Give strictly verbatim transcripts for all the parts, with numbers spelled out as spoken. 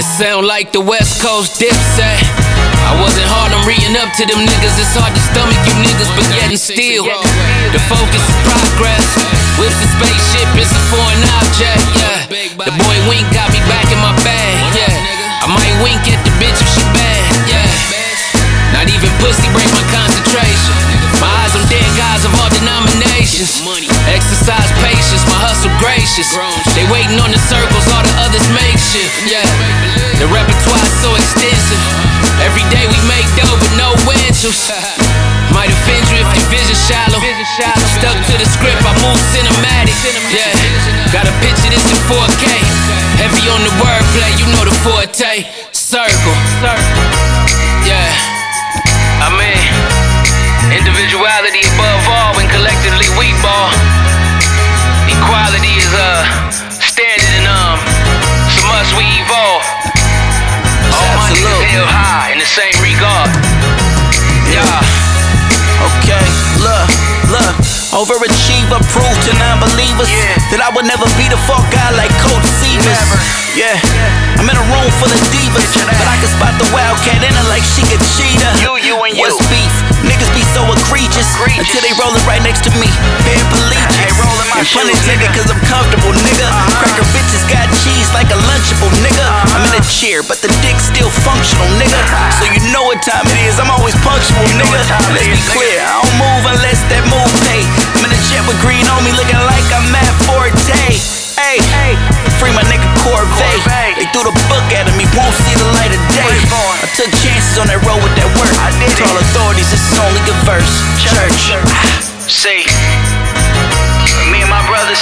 It sound like the West Coast Dipset. I wasn't hard on reading up to them niggas. It's hard to stomach you niggas, but yet and still the focus is progress. Whips a spaceship, it's a foreign object, yeah. The boy Wink got me back in my bag, yeah. I might wink at the bitch if she bad, yeah. Not even pussy break my concentration. My eyes on dead guys of all denominations. Exercise patience, my hustle gracious. They waiting on the circles, all the others make shit, yeah. The repertoire's so extensive. Every day we make dough but no rentals. Might offend you if your vision shallow. Stuck to the script, I move cinematic, yeah. Gotta picture this in four K. Heavy on the wordplay, you know the forte. Circle, yeah. I mean, individuality above all when collectively we ball. Equality is uh standing and um so much we evolve. All money is held high in the same regard. Yeah. Okay, look, look. Overachiever, prove to non-believers yeah. that I would never be the fuck guy like Coach Seavers. Yeah, I'm in a room full of divas, but I can spot the wildcat in her like she could cheat her. You, you, and you. What's beef? Niggas be so egregious, egregious. Until they rollin' right next to me, paraplegic. Hey, rollin' my and pun intended, cause I'm comfortable, nigga. Uh-huh. Cracker bitches got cheese like a Lunchable, nigga. Uh-huh. I'm in a chair, but the dick's still functional, nigga. Uh-huh. So you know what time it is, I'm always punctual, you nigga. Let's be clear, I don't move unless that move pay. I'm in a jet with green on me, looking like I'm Matt Forte. Hey, hey, free my nigga Corvette. They threw the book at him, he won't see the light of day. I took chances on that road with that work. I did to all authorities, this is only a verse. Church. See, me and my brothers,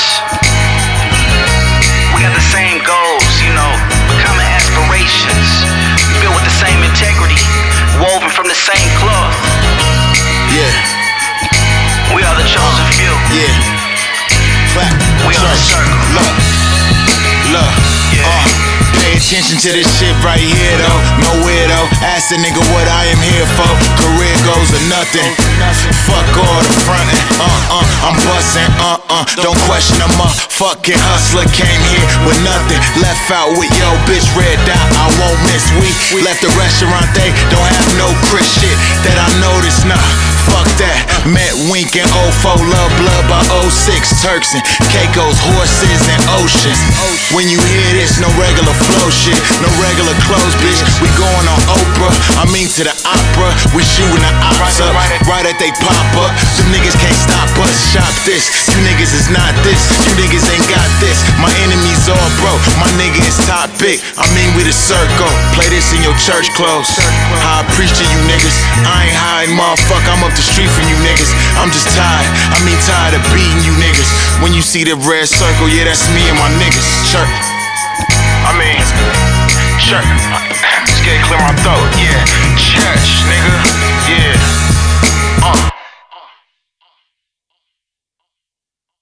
we got the same goals, you know, common aspirations, built with the same integrity, woven from the same cloth. Yeah. We are the chosen uh, few. Yeah. Clap. We are the circle. Look. Look. Yeah. Uh, pay attention to this shit right here though. No weirdo. Ask the nigga what I am here for. Career goals or nothing. Fuck all the frontin'. Uh uh. I'm bustin'. Uh uh. Don't question a motherfucking hustler. Came here with nothing. Left out with yo bitch red dot. I won't miss. We left the restaurant. They don't have no Chris shit that I noticed. Nah. Fuck that. Met Wink and oh four. Love blood by oh six. Turks and Caicos, horses and oceans. When you hear this, no regular flow shit, no regular clothes, bitch. We going on Oprah, I mean to the opera. We shooting the ops up, right at they pop up. Them niggas can't stop us. Shop this, you niggas is not this. You niggas ain't got this. My enemies all broke, my nigga is top big. I mean we the circle. Play this in your church clothes. How I preach to you niggas. I ain't hiding, motherfucker. I'm up the street from you niggas. I'm just tired, I mean tired of beating you niggas. When you see the red circle, yeah, that's me and my niggas. Church. I mean, church. Just get it clear my throat. Yeah, church, nigga.